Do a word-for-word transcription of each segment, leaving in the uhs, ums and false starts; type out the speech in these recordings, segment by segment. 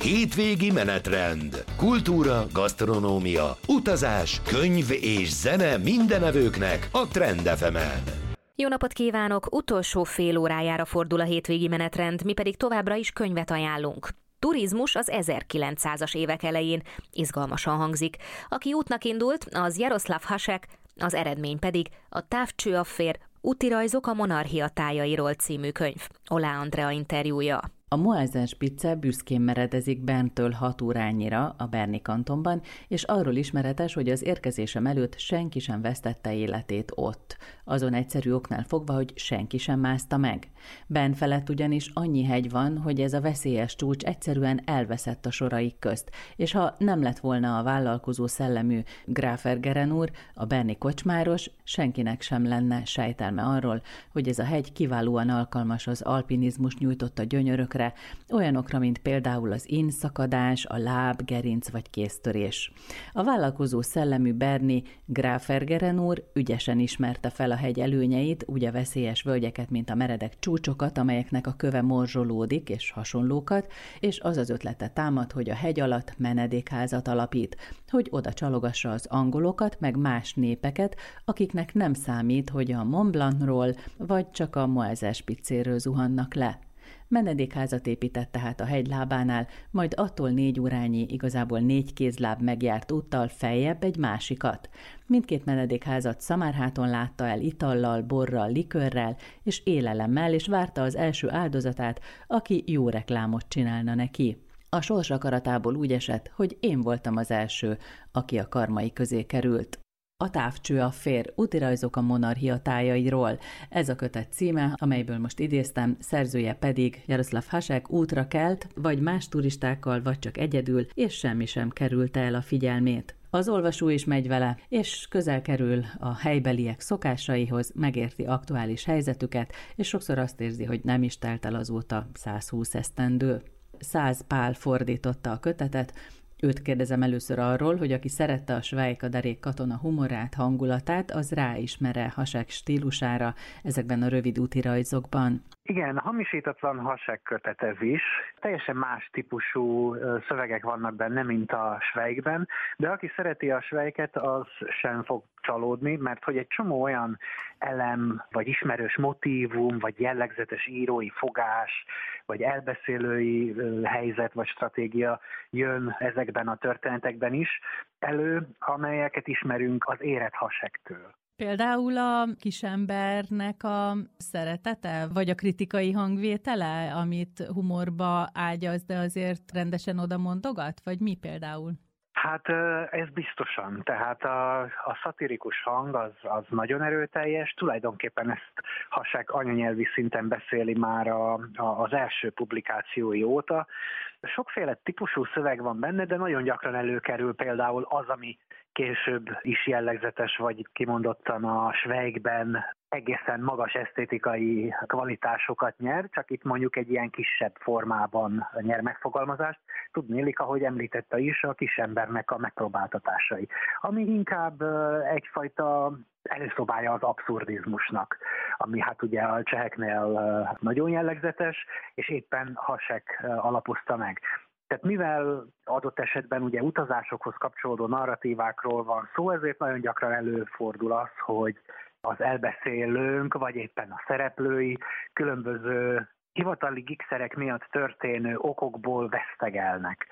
Hétvégi menetrend. Kultúra, gasztronómia, utazás, könyv és zene mindenevőknek a Trend ef emen. Jó napot kívánok! Utolsó fél órájára fordul a hétvégi menetrend, mi pedig továbbra is könyvet ajánlunk. Turizmus az ezerkilencszázas évek elején. Izgalmasan hangzik. Aki útnak indult, az Jaroszláv Hasek, az eredmény pedig a Távcsőaffér, útirajzok a monarchia tájairól című könyv. Olá Andrea interjúja. A Moelsen-Spitze büszkén meredezik Berntől hat órányira a Berni kantonban, és arról ismeretes, hogy az érkezésem előtt senki sem vesztette életét ott. Azon egyszerű oknál fogva, hogy senki sem mászta meg. Bern felett ugyanis annyi hegy van, hogy ez a veszélyes csúcs egyszerűen elveszett a soraik közt, és ha nem lett volna a vállalkozó szellemű Gráfergeren úr, a berni kocsmáros, senkinek sem lenne sejtelme arról, hogy ez a hegy kiválóan alkalmas az alpinizmus nyújtotta gyönyörökre, olyanokra, mint például az inn-szakadás, a láb, gerinc vagy kéztörés. A vállalkozó szellemű berni Gráfergeren úr ügyesen ismerte fel a hegy előnyeit, úgy a veszélyes völgyeket, mint a meredek csúcsokat, amelyeknek a köve morzsolódik, és hasonlókat, és az az ötlete támad, hogy a hegy alatt menedékházat alapít, hogy oda csalogassa az angolokat, meg más népeket, akiknek nem számít, hogy a Mont Blancról vagy csak a Moelsen-Spitzéről zuhannak le. Menedékházat épített tehát a hegy lábánál, majd attól négy órányi, igazából négy kézláb megjárt úttal feljebb egy másikat. Mindkét menedékházat Szamárháton látta el itallal, borral, likőrrel és élelemmel, és várta az első áldozatát, aki jó reklámot csinálna neki. A sors akaratából úgy esett, hogy én voltam az első, aki a karmai közé került. A Távcsőaffér, útirajzok a monarchia tájairól. Ez a kötet címe, amelyből most idéztem, szerzője pedig Jaroszláv Hasek útra kelt, vagy más turistákkal, vagy csak egyedül, és semmi sem kerülte el a figyelmét. Az olvasó is megy vele, és közel kerül a helybeliek szokásaihoz, megérti aktuális helyzetüket, és sokszor azt érzi, hogy nem is telt el azóta százhúsz esztendő. Száz Pál fordította a kötetet. Őt kérdezem először arról, hogy aki szerette a Svejkaderék katona humorát, hangulatát, az ráismer-e Hasek stílusára ezekben a rövid útirajzokban? Igen, hamisítatlan Hasek kötet ez is. Teljesen más típusú szövegek vannak benne, mint a Svejkben, de aki szereti a Svejket, az sem fog csalódni, mert hogy egy csomó olyan elem, vagy ismerős motívum, vagy jellegzetes írói fogás, vagy elbeszélői helyzet, vagy stratégia jön ezekben a történetekben is elő, amelyeket ismerünk az érett Hasektől. Például a kisembernek a szeretete, vagy a kritikai hangvétele, amit humorba ágyaz, de azért rendesen oda mondogat, vagy mi például? Hát ez biztosan. Tehát a, a szatirikus hang az, az nagyon erőteljes. Tulajdonképpen ezt Hasek anyanyelvi szinten beszéli már a, a, az első publikációi óta. Sokféle típusú szöveg van benne, de nagyon gyakran előkerül például az, ami később is jellegzetes, vagy kimondottan a Svejkben egészen magas esztétikai kvalitásokat nyer, csak itt mondjuk egy ilyen kisebb formában nyer megfogalmazást. Tudnélik, ahogy említette is, a kisembernek a megpróbáltatásai, ami inkább egyfajta előszobája az abszurdizmusnak, ami hát ugye a cseheknél nagyon jellegzetes, és éppen Hasek alapozta meg. Tehát mivel adott esetben ugye utazásokhoz kapcsolódó narratívákról van szó, ezért nagyon gyakran előfordul az, hogy az elbeszélőnk, vagy éppen a szereplői különböző hivatali gigszerek miatt történő okokból vesztegelnek.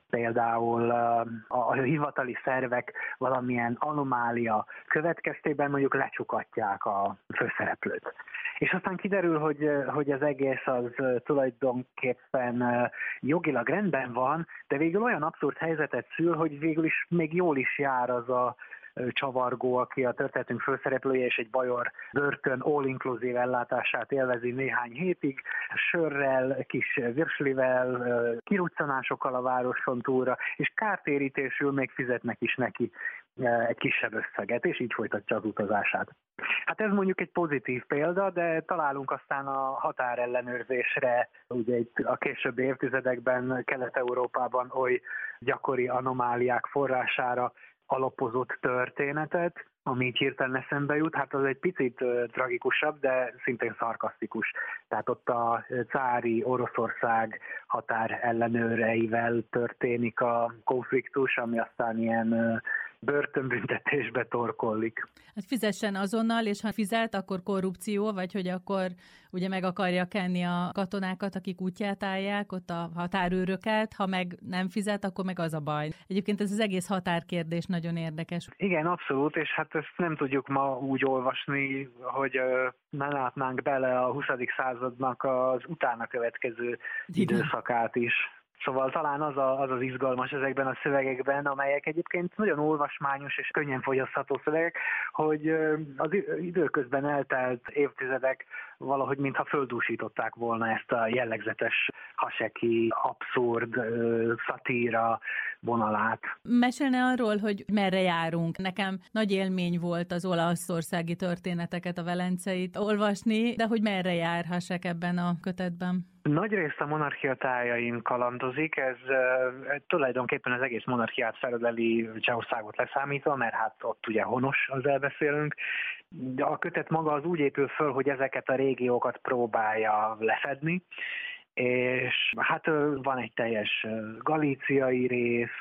Például a hivatali szervek valamilyen anomália következtében mondjuk lecsukatják a főszereplőt. És aztán kiderül, hogy, hogy az egész az tulajdonképpen jogilag rendben van, de végül olyan abszurd helyzetet szül, hogy végül is még jól is jár az a csavargó, aki a történetünk főszereplője, és egy bajor börtön all-inclusive ellátását élvezi néhány hétig, sörrel, kis virslivel, kiruccanásokkal a városon túlra, és kártérítésül még fizetnek is neki egy kisebb összeget, és így folytatja az utazását. Hát ez mondjuk egy pozitív példa, de találunk aztán a határellenőrzésre, ugye itt a későbbi évtizedekben Kelet-Európában oly gyakori anomáliák forrására, alapozott történetet, ami így hirtelen eszembe jut, hát az egy picit uh, tragikusabb, de szintén szarkasztikus. Tehát ott a cári Oroszország határ ellenőreivel történik a konfliktus, ami aztán ilyen uh, börtönbüntetésbe torkollik. Hát fizessen azonnal, és ha fizet, akkor korrupció, vagy hogy akkor ugye meg akarja kenni a katonákat, akik útját állják, ott a határőröket, ha meg nem fizet, akkor meg az a baj. Egyébként ez az egész határkérdés nagyon érdekes. Igen, abszolút, és hát ezt nem tudjuk ma úgy olvasni, hogy ne látnánk bele a huszadik századnak az utána következő időszakát is. Szóval talán az, a, az az izgalmas ezekben a szövegekben, amelyek egyébként nagyon olvasmányos és könnyen fogyasztható szövegek, hogy az időközben eltelt évtizedek valahogy mintha földúsították volna ezt a jellegzetes haseki, abszurd, szatíra vonalát. Mesélne arról, hogy merre járunk. Nekem nagy élmény volt az olaszországi történeteket, a velenceit olvasni, de hogy merre jár Hasek ebben a kötetben? Nagyrészt a monarchia tájain kalandozik, ez e, tulajdonképpen az egész monarchiát felöleli Csehországot leszámítva, mert hát ott ugye honos az elbeszélünk. De a kötet maga az úgy épül föl, hogy ezeket a régiókat próbálja lefedni, és hát van egy teljes galíciai rész,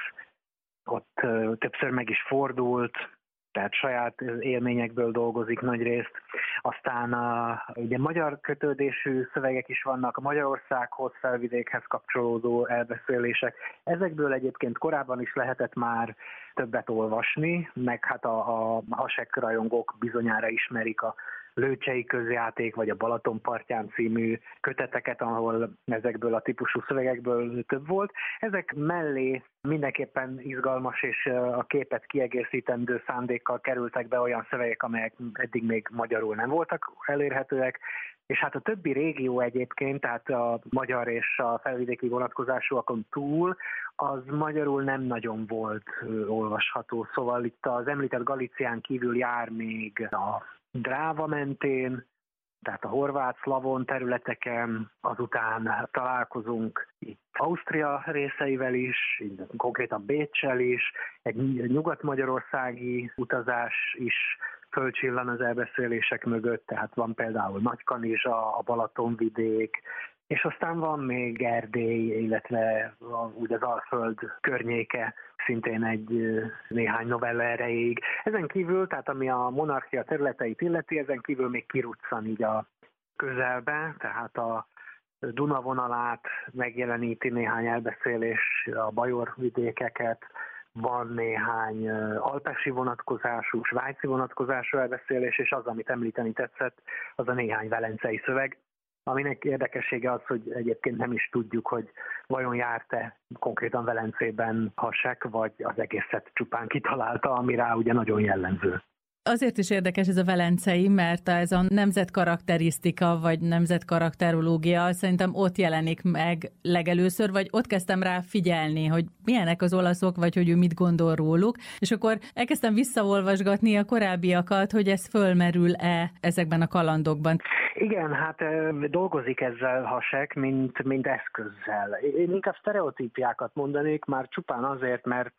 ott többször meg is fordult, tehát saját élményekből dolgozik nagy részt. Aztán a, ugye magyar kötődésű szövegek is vannak, a Magyarországhoz, felvidékhez kapcsolódó elbeszélések. Ezekből egyébként korábban is lehetett már többet olvasni, meg hát a, a Hasek rajongók bizonyára ismerik a Lőcsei közjáték, vagy a Balatonpartján című köteteket, ahol ezekből a típusú szövegekből több volt. Ezek mellé mindenképpen izgalmas és a képet kiegészítendő szándékkal kerültek be olyan szövegek, amelyek eddig még magyarul nem voltak elérhetőek, és hát a többi régió egyébként, tehát a magyar és a felvidéki vonatkozásúakon túl, az magyarul nem nagyon volt olvasható. Szóval itt az említett Galícián kívül jár még a Dráva mentén, tehát a horvát-szlavon területeken, azután találkozunk itt Ausztria részeivel is, konkrétan Béccsel is, egy nyugat-magyarországi utazás is fölcsillan az elbeszélések mögött, tehát van például Nagykanizsa, a Balatonvidék, és aztán van még Erdély, illetve úgy az Alföld környéke, szintén egy néhány novella erejéig. Ezen kívül, tehát ami a monarchia területeit illeti, ezen kívül még kiruccan így a közelbe, tehát a Duna vonalát megjeleníti néhány elbeszélés, a Bajor vidékeket, van néhány alpesi vonatkozású, svájci vonatkozású elbeszélés, és az, amit említeni tetszett, az a néhány velencei szöveg, aminek érdekessége az, hogy egyébként nem is tudjuk, hogy vajon járt-e konkrétan Velencében Hasek, vagy az egészet csupán kitalálta, ami rá ugye nagyon jellemző. Azért is érdekes ez a velencei, mert ez a nemzetkarakterisztika, vagy nemzetkarakterológia szerintem ott jelenik meg legelőször, vagy ott kezdtem rá figyelni, hogy milyenek az olaszok, vagy hogy ő mit gondol róluk, és akkor elkezdtem visszaolvasgatni a korábbiakat, hogy ez fölmerül-e ezekben a kalandokban. Igen, hát dolgozik ezzel Hasek, mint, mint eszközzel. Én inkább sztereotípiákat mondanék, már csupán azért, mert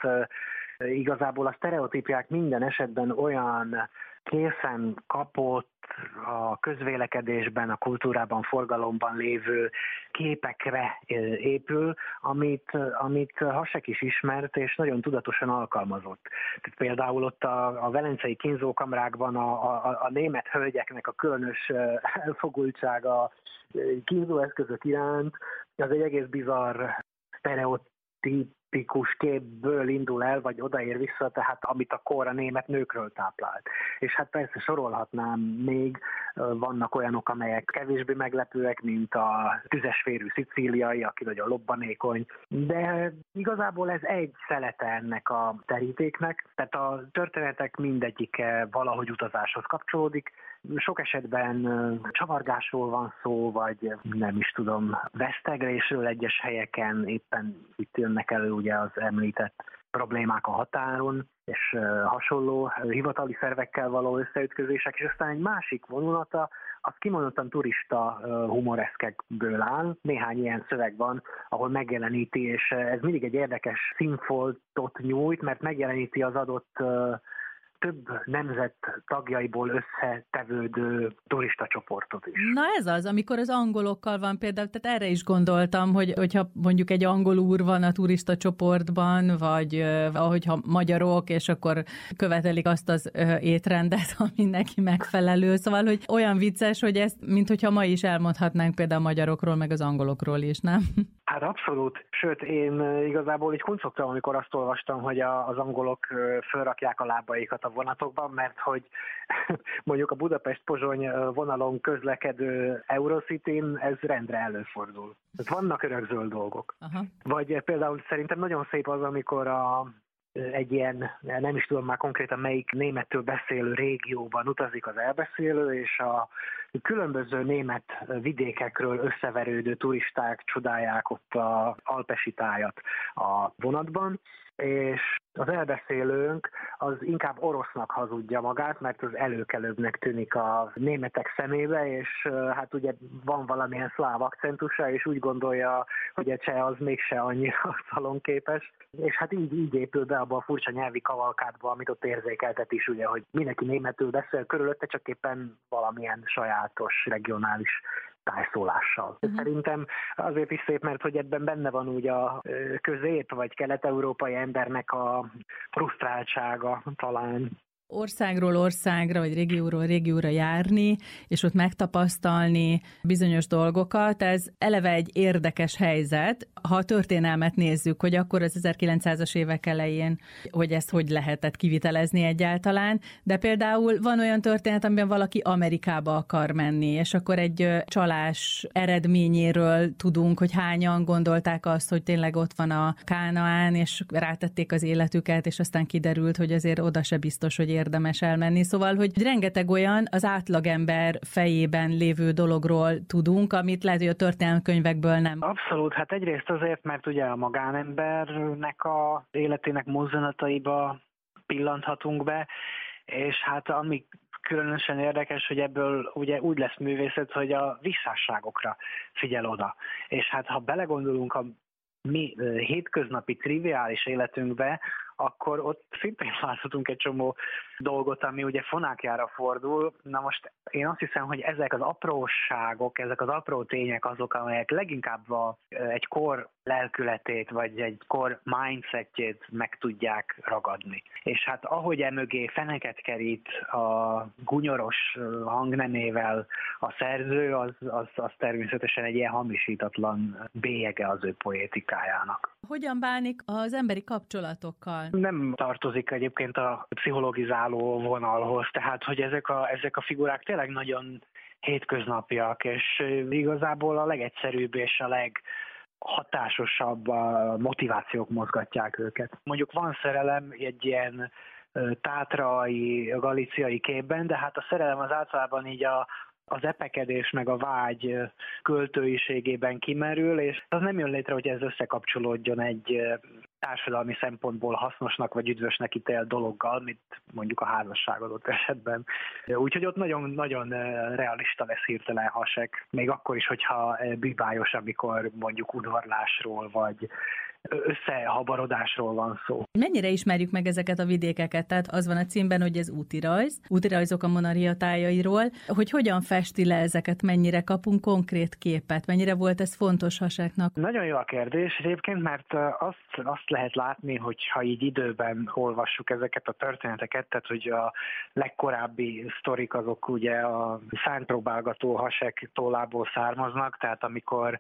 igazából a sztereotípiák minden esetben olyan készen kapott, a közvélekedésben, a kultúrában, forgalomban lévő képekre épül, amit, amit Hasek is ismert, és nagyon tudatosan alkalmazott. Tehát például ott a, a velencei kínzókamrákban a, a, a német hölgyeknek a különös elfogultsága kínzóeszközök iránt, az egy egész bizarr sztereotíp, tipikus képből indul el, vagy odaér vissza, tehát amit a kor a német nőkről táplált. És hát persze sorolhatnám még, vannak olyanok, amelyek kevésbé meglepőek, mint a tüzesférű szicíliai, aki nagyon lobbanékony, de igazából ez egy szelete ennek a terítéknek, tehát a történetek mindegyike valahogy utazáshoz kapcsolódik. Sok esetben csavargásról van szó, vagy nem is tudom, vesztegrésről egyes helyeken, éppen itt jönnek elő ugye az említett problémák a határon, és hasonló hivatali szervekkel való összeütközések, és aztán egy másik vonulata az kimondottan turista humoreszkekből áll. Néhány ilyen szöveg van, ahol megjeleníti, és ez mindig egy érdekes színfoltot nyújt, mert megjeleníti az adott több nemzet tagjaiból összetevődő turista csoportot is. Na ez az, amikor az angolokkal van például, tehát erre is gondoltam, hogy hogyha mondjuk egy angol úr van a turista csoportban, vagy ahogyha magyarok, és akkor követelik azt az étrendet, ami neki megfelelő. Szóval, hogy olyan vicces, hogy ezt, mint hogyha ma is elmondhatnánk például a magyarokról, meg az angolokról is, nem? Hát abszolút. Sőt, én igazából így kuncogtam, amikor azt olvastam, hogy a, az angolok fölrakják a lábaikat a vonatokban, mert hogy mondjuk a Budapest-Pozsony vonalon közlekedő Eurocityn ez rendre előfordul. Vannak örökzöld dolgok. Aha. Vagy például szerintem nagyon szép az, amikor a egy ilyen, nem is tudom már konkrétan melyik németül beszélő régióban utazik az elbeszélő, és a különböző német vidékekről összeverődő turisták csodálják ott az alpesi tájat a vonatban, és az elbeszélőnk az inkább orosznak hazudja magát, mert az előkelőbbnek tűnik a németek szemébe, és hát ugye van valamilyen szláv akcentusa, és úgy gondolja, hogy a cseh az mégse annyira szalonképes, és hát így, így épül be abba a furcsa nyelvi kavalkádba, amit ott érzékeltet is, ugye, hogy mindenki németül beszél körülötte, csak éppen valamilyen sajátos, regionális tájszólással. Uh-huh. Szerintem azért is szép, mert hogy ebben benne van úgy a közép- vagy kelet-európai embernek a frusztráltsága talán. Országról országra, vagy régióról régióra járni, és ott megtapasztalni bizonyos dolgokat, ez eleve egy érdekes helyzet. Ha a történelmet nézzük, hogy akkor az ezerkilencszázas évek elején, hogy ezt hogy lehetett kivitelezni egyáltalán, de például van olyan történet, amiben valaki Amerikába akar menni, és akkor egy csalás eredményéről tudunk, hogy hányan gondolták azt, hogy tényleg ott van a Kánaán, és rátették az életüket, és aztán kiderült, hogy azért oda se biztos, hogy érdemes elmenni. Szóval, hogy rengeteg olyan az átlagember fejében lévő dologról tudunk, amit lehet, hogy a történelmkönyvekből nem. Abszolút, hát egyrészt azért, mert ugye a magánembernek a életének mozzanataiba pillanthatunk be, és hát ami különösen érdekes, hogy ebből ugye úgy lesz művészet, hogy a visszásságokra figyel oda. És hát ha belegondolunk a mi hétköznapi triviális életünkbe, akkor ott szintén láthatunk egy csomó dolgot, ami ugye fonákjára fordul. Na most én azt hiszem, hogy ezek az apróságok, ezek az apró tények azok, amelyek leginkább a, egy kor lelkületét, vagy egy kor mindsetjét meg tudják ragadni. És hát ahogy emögé feneket kerít a gunyoros hangnemével a szerző, az, az, az természetesen egy ilyen hamisítatlan bélyege az ő poétikájának. Hogyan bánik az emberi kapcsolatokkal? Nem tartozik egyébként a pszichologizáló vonalhoz, tehát hogy ezek a, ezek a figurák tényleg nagyon hétköznapiak, és igazából a legegyszerűbb és a leghatásosabb motivációk mozgatják őket. Mondjuk van szerelem egy ilyen tátrai, galíciai képben, de hát a szerelem az általában így a az epekedés meg a vágy költőiségében kimerül, és az nem jön létre, hogy ez összekapcsolódjon egy társadalmi szempontból hasznosnak vagy üdvösnek ítélt dologgal, mint mondjuk a házasság adott esetben. Úgyhogy ott nagyon-nagyon realista lesz hirtelen Hašek, még akkor is, hogyha bűbájos, amikor mondjuk udvarlásról vagy összehabarodásról van szó. Mennyire ismerjük meg ezeket a vidékeket? Tehát az van a címben, hogy ez útirajz, útirajzok a Monaria tájairól, hogy hogyan festi le ezeket, mennyire kapunk konkrét képet, mennyire volt ez fontos Hašeknak? Nagyon jó a kérdés egyébként, mert azt, azt lehet látni, hogy ha így időben olvassuk ezeket a történeteket, tehát hogy a legkorábbi sztorik azok ugye a szárnypróbálgató Hašek tollából származnak, tehát amikor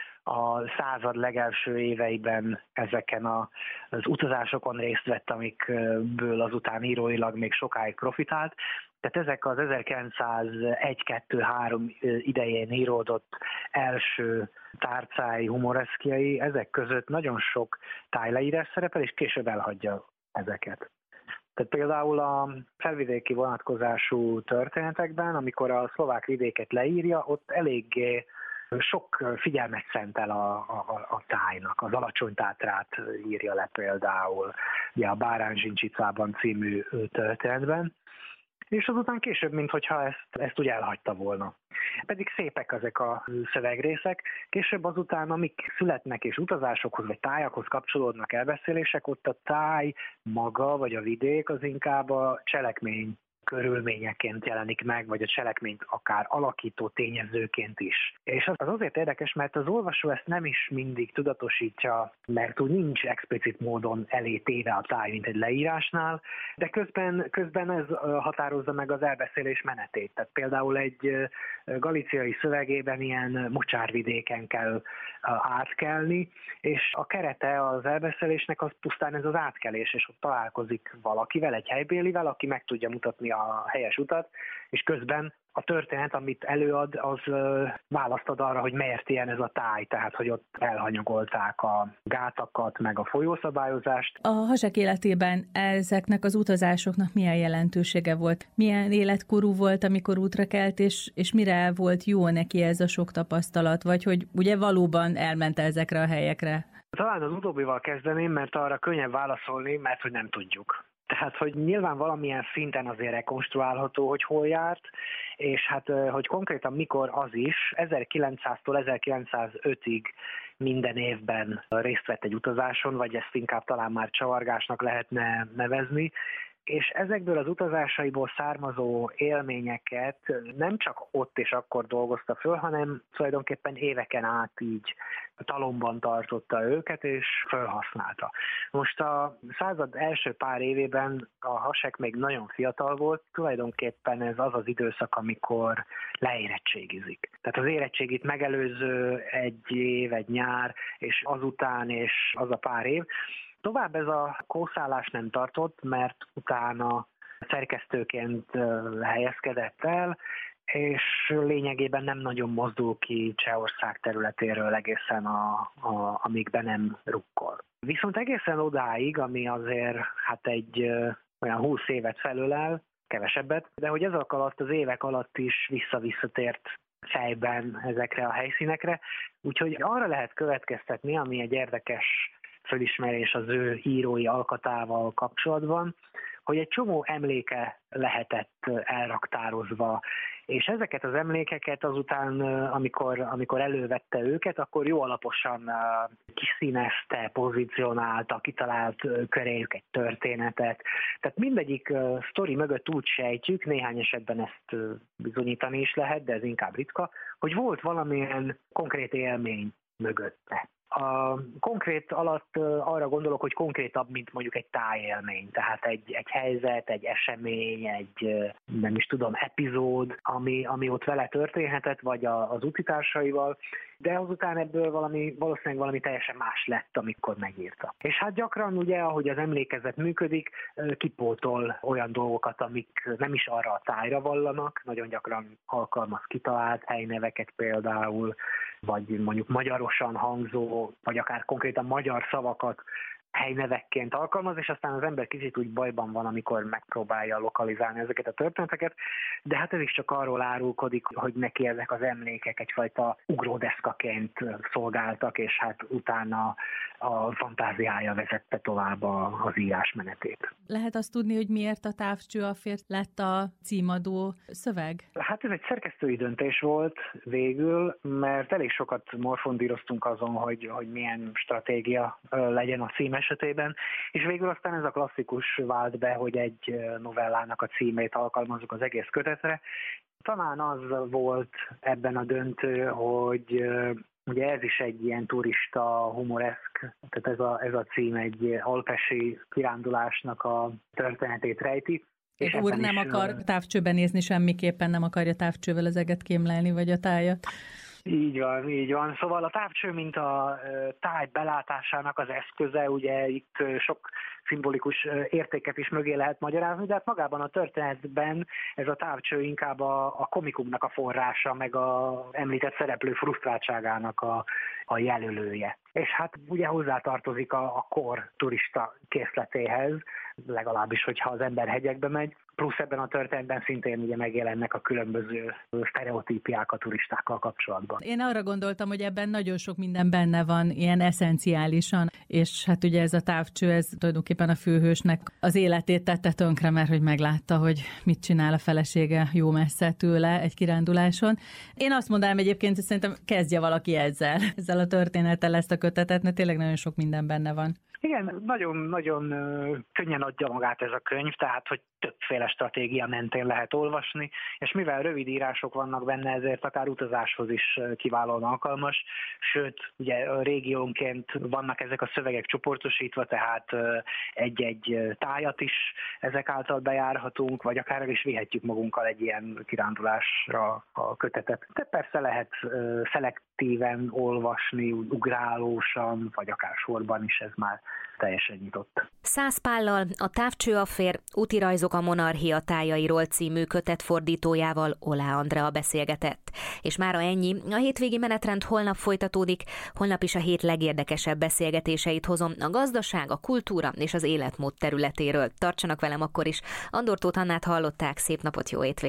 a század legelső éveiben ezeken a, az utazásokon részt vett, amikből azután íróilag még sokáig profitált. Tehát ezek az ezerkilencszázegy kettő három idején íródott első tárcái, humoreszkjai, ezek között nagyon sok tájleírás szerepel, és később elhagyja ezeket. Tehát például a felvidéki vonatkozású történetekben, amikor a szlovák vidéket leírja, ott eléggé sok figyelmet szentel a, a, a tájnak, az Alacsony Tátrát írja le például, ugye a Báránzsincsicában című történetben, és azután később, minthogyha ezt, ezt úgy elhagyta volna. Pedig szépek ezek a szövegrészek, később azután, amik születnek és utazásokhoz vagy tájakhoz kapcsolódnak elbeszélések, ott a táj maga vagy a vidék az inkább a cselekmény körülményeként jelenik meg, vagy a cselekményt akár alakító tényezőként is. És az azért érdekes, mert az olvasó ezt nem is mindig tudatosítja, mert úgy nincs explicit módon elé téve a táj, mint egy leírásnál, de közben, közben ez határozza meg az elbeszélés menetét. Tehát például egy galíciai szövegében ilyen mocsárvidéken kell átkelni, és a kerete az elbeszélésnek az pusztán ez az átkelés, és ott találkozik valakivel, egy helybélivel, aki meg tudja mutatni a helyes utat, és közben a történet, amit előad, az választ ad arra, hogy miért ilyen ez a táj, tehát hogy ott elhanyagolták a gátakat, meg a folyószabályozást. A Hašek életében ezeknek az utazásoknak milyen jelentősége volt? Milyen életkorú volt, amikor útra kelt, és, és mire volt jó neki ez a sok tapasztalat? Vagy hogy ugye valóban elment ezekre a helyekre? Talán az utóbbival kezdeném, mert arra könnyebb válaszolni, mert hogy nem tudjuk. Tehát, hogy nyilván valamilyen szinten azért rekonstruálható, hogy hol járt, és hát, hogy konkrétan mikor az is, ezerkilencszáztól ezerkilencszázötig minden évben részt vett egy utazáson, vagy ezt inkább talán már csavargásnak lehetne nevezni, és ezekből az utazásaiból származó élményeket nem csak ott és akkor dolgozta föl, hanem tulajdonképpen éveken át így talomban tartotta őket, és felhasználta. Most a század első pár évében a Hašek még nagyon fiatal volt, tulajdonképpen ez az az időszak, amikor leérettségizik. Tehát az érettségit megelőző egy év, egy nyár, és azután, és az a pár év. Tovább ez a kószálás nem tartott, mert utána szerkesztőként helyezkedett el, és lényegében nem nagyon mozdul ki Csehország területéről egészen a, a, amíg be nem rukkol. Viszont egészen odáig, ami azért hát egy olyan húsz évet felölel, kevesebbet, de hogy ezek alatt az évek alatt is vissza-visszatért fejben ezekre a helyszínekre, úgyhogy arra lehet következtetni, ami egy érdekes fölismerés az ő írói alkatával kapcsolatban, hogy egy csomó emléke lehetett elraktározva, és ezeket az emlékeket azután, amikor, amikor elővette őket, akkor jó alaposan kiszínezte, pozícionálta, kitalált köréjük egy történetet. Tehát mindegyik sztori mögött úgy sejtjük, néhány esetben ezt bizonyítani is lehet, de ez inkább ritka, hogy volt valamilyen konkrét élmény mögötte. A konkrét alatt arra gondolok, hogy konkrétabb, mint mondjuk egy tájélmény, tehát egy, egy helyzet, egy esemény, egy nem is tudom, epizód, ami, ami ott vele történhetett, vagy a, az utitársaival, de azután ebből valami, valószínűleg valami teljesen más lett, amikor megírta. És hát gyakran ugye, ahogy az emlékezet működik, kipótol olyan dolgokat, amik nem is arra a tájra vallanak, nagyon gyakran alkalmaz kitalált helyneveket például, vagy mondjuk magyarosan hangzó, vagy akár konkrétan magyar szavakat helynevekként alkalmaz, és aztán az ember kicsit úgy bajban van, amikor megpróbálja lokalizálni ezeket a történeteket, de hát ez is csak arról árulkodik, hogy neki ezek az emlékek egyfajta ugródeszkaként szolgáltak, és hát utána a fantáziája vezette tovább az írásmenetét. Lehet azt tudni, hogy miért a Távcső a férj lett a címadó szöveg? Hát ez egy szerkesztői döntés volt végül, mert elég sokat morfondíroztunk azon, hogy, hogy milyen stratégia legyen a cím esetében, és végül aztán ez a klasszikus vált be, hogy egy novellának a címét alkalmazzuk az egész kötetre. Talán az volt ebben a döntő, hogy ugye ez is egy ilyen turista humoreszk, tehát ez a, ez a cím egy alpesi kirándulásnak a történetét rejti. És úr nem is akar távcsőben nézni semmiképpen, nem akarja távcsővel az eget kémlelni, vagy a tájat. Így van, így van. Szóval a távcső, mint a táj belátásának az eszköze, ugye itt sok szimbolikus értéket is mögé lehet magyarázni, de hát magában a történetben ez a távcső inkább a, a komikumnak a forrása, meg a említett szereplő frusztráltságának a, a jelölője. és hát ugye hozzátartozik a, a kor turista készletéhez, legalábbis, hogyha az ember hegyekbe megy. Plusz ebben a történetben szintén ugye megjelennek a különböző sztereotípiák a turistákkal kapcsolatban. Én arra gondoltam, hogy ebben nagyon sok minden benne van, ilyen eszenciálisan, és hát ugye ez a távcső, ez tulajdonképpen a főhősnek az életét tette tönkre, mert hogy meglátta, hogy mit csinál a felesége jó messze tőle egy kiránduláson. Én azt mondanám egyébként, hogy szerintem kezdje valaki ezzel, ezzel a történettel ezt a kötetet, mert tényleg nagyon sok minden benne van. Igen, nagyon-nagyon könnyen adja magát ez a könyv, tehát hogy többféle stratégia mentén lehet olvasni, és mivel rövid írások vannak benne, ezért akár utazáshoz is kiválóan alkalmas, sőt, ugye régiónként vannak ezek a szövegek csoportosítva, tehát egy-egy tájat is ezek által bejárhatunk, vagy akár el is vihetjük magunkkal egy ilyen kirándulásra a kötetet. De persze lehet szelektíven olvasni, ugrálósan, vagy akár sorban is, ez már teljesen nyitott. Száz Pállal, a Távcsőaffér útirajzok a monarchia tájairól című kötet fordítójával, Olá Andrea beszélgetett. És mára ennyi, a hétvégi menetrend holnap folytatódik, holnap is a hét legérdekesebb beszélgetéseit hozom a gazdaság, a kultúra és az életmód területéről. Tartsanak velem akkor is. Andor Tóth Annát hallották, szép napot, jó étvégét!